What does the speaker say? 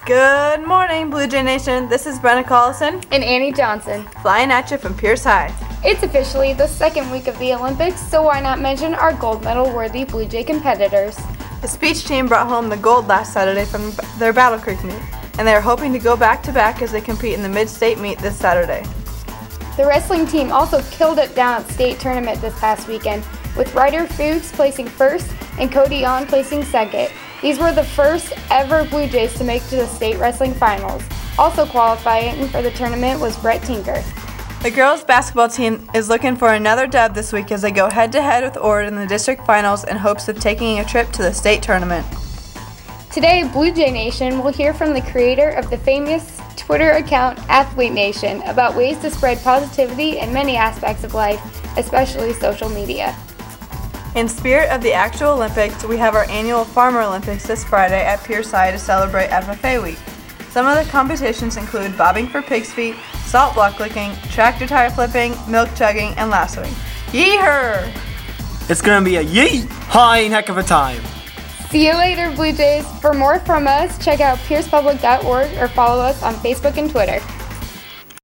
Good morning, Blue Jay Nation. This is Brenna Collison and Annie Johnson, flying at you from Pierce High. It's officially the second week of the Olympics, so why not mention our gold medal-worthy Blue Jay competitors? The speech team brought home the gold last Saturday from their Battle Creek meet, and they are hoping to go back-to-back as they compete in the Mid-State meet this Saturday. The wrestling team also killed it down at state tournament this past weekend, with Ryder Fuchs placing first and Cody On placing second. These were the first ever Blue Jays to make to the state wrestling finals. Also qualifying for the tournament was Brett Tinker. The girls basketball team is looking for another dub this week as they go head-to-head with Ord in the district finals in hopes of taking a trip to the state tournament. Today, Blue Jay Nation will hear from the creator of the famous Twitter account Athlete Nation about ways to spread positivity in many aspects of life, especially social media. In spirit of the actual Olympics, we have our annual Farmer Olympics this Friday at Pierce High to celebrate FFA Week. Some of the competitions include bobbing for pig's feet, salt block licking, tractor tire flipping, milk chugging, and lassoing. Yee-her! It's gonna be a yee-hawing heck of a time. See you later, Blue Jays. For more from us, check out piercepublic.org or follow us on Facebook and Twitter.